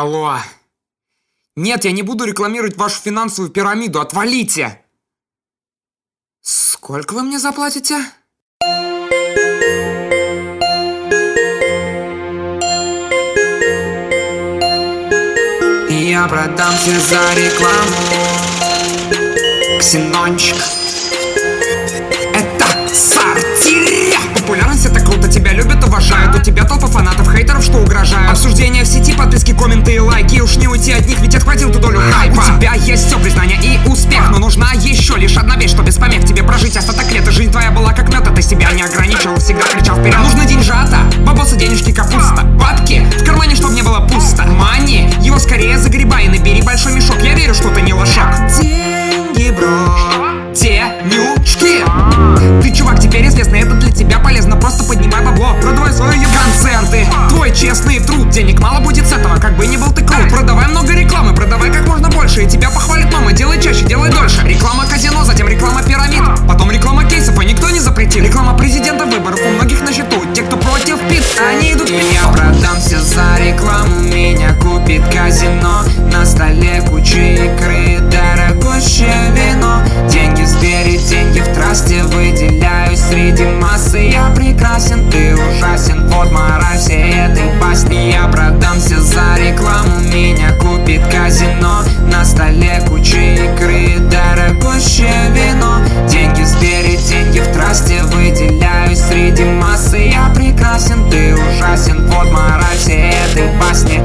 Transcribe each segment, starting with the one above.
Алло. Нет, я не буду рекламировать вашу финансовую пирамиду, отвалите! Сколько вы мне заплатите? Я продамся за рекламу. Ксенончик. Это сортир. Популярность — это круто, тебя любят, уважают. У тебя толпа фанатов, хейтеров, что угрожают. Обсуждения в сети, подписки, комменты и лайки. Уж не уйти от них, ведь отхватил ту долю хайпа. У тебя есть все признание и успех, но нужна еще лишь одна вещь, что без помех тебе прожить остаток лет. И жизнь твоя была как мед, а ты себя не ограничивал, всегда кричал вперед. Нужны деньжата, бабосы, денежки, капуста. Бабки в кармане, чтоб не было пусто. Мани, его скорее загребай и набери большой мешок. Я верю, что ты не лошак. Деньги, бро. Денежки. Ты, чувак, теперь известный, это для тебя полезно. Просто поднимай бабло, продавай свои концерты. Твой честный труд, денег мало будет с этого, как бы ни был ты крут. Продавай много рекламы, продавай как можно больше, и тебя похвалит мама. Делай чаще, делай дольше. Реклама казино, затем реклама пирамид, потом реклама кейсов, и никто не запретит. Реклама президента, выборов у многих на счету. Те, кто против ПИТ, они идут в пиццу. Я продамся за рекламу, меня купит казино. На столе куча икры, дорогущее вино. Деньги в Сбере, деньги в трасте, выделяюсь среди массы. Я прекрасен, ты ужасен, вот мораль всей этой басни. Я продамся за рекламу, меня купит казино. На столе куча икры, дорогущее вино. Деньги в Сбере, деньги в трасте, выделяюсь среди массы. Я прекрасен, ты ужасен, вот мораль всей этой басни.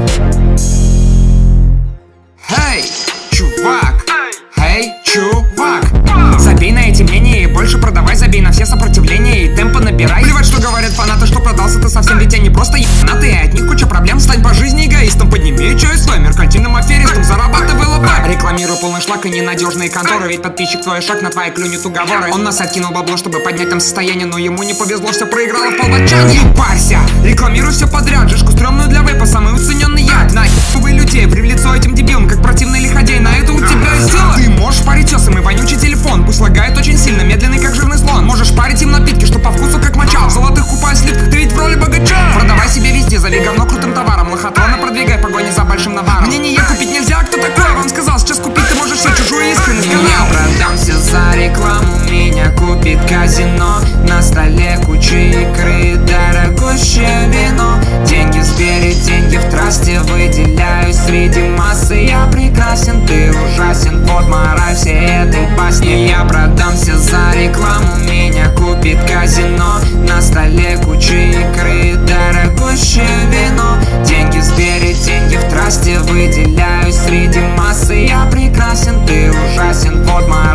Эй, чувак! Эй, чувак! Забей на эти мнения и больше продавай, забей на все сопротивления и темпа набирай. Плевать, что говорят фанаты, что продался ты совсем, ведь они просто ебанаты, и от них куча проблем. Стань по жизни эгоистом, подними чай свой меркантильным аферистом, зарабатывай лопак. Рекламируй полный шлак и ненадежные конторы, ведь подписчик твой шаг, на твои клюнет уговоры. Он нас откинул бабло, чтобы поднять там состояние, но ему не повезло, все проиграло в полбочанье. Не парься, рекламируй все подряд, жишку стрёмную для вейпа, самый уцененный яд. Нахуй людей, в лицо этим дебилам, как противный лиходей, на это у тебя есть сила. Ты можешь парить тёсом и вонючий телефон, пусть лагает очень сильно, медленный как жирный слон. Можешь парить им напитки, что по вкусу как моча, в золотых купай сливках, ты ведь в роли богача. Продавай себе везде, зови говно крутым товаром, лохотрона продвигай, погони за большим наваром. Мнение купить нельзя, кто такой? Вам сказал, сейчас купить ты можешь все чужую искренность. Я продамся за рекламу, меня купит казино. На столе куча икры, дорогущее вино. Деньги в Сбере, деньги в трасте, выделяюсь среди массы. Я прекрасен, ты ужасен, вот мораль всей этой басни. Я продамся за рекламу, меня купит казино. На столе куча икры, дорогущее вино. Деньги в Сбере, деньги в трасте, выделяюсь среди массы. Я прекрасен, ты ужасен, вот мораль.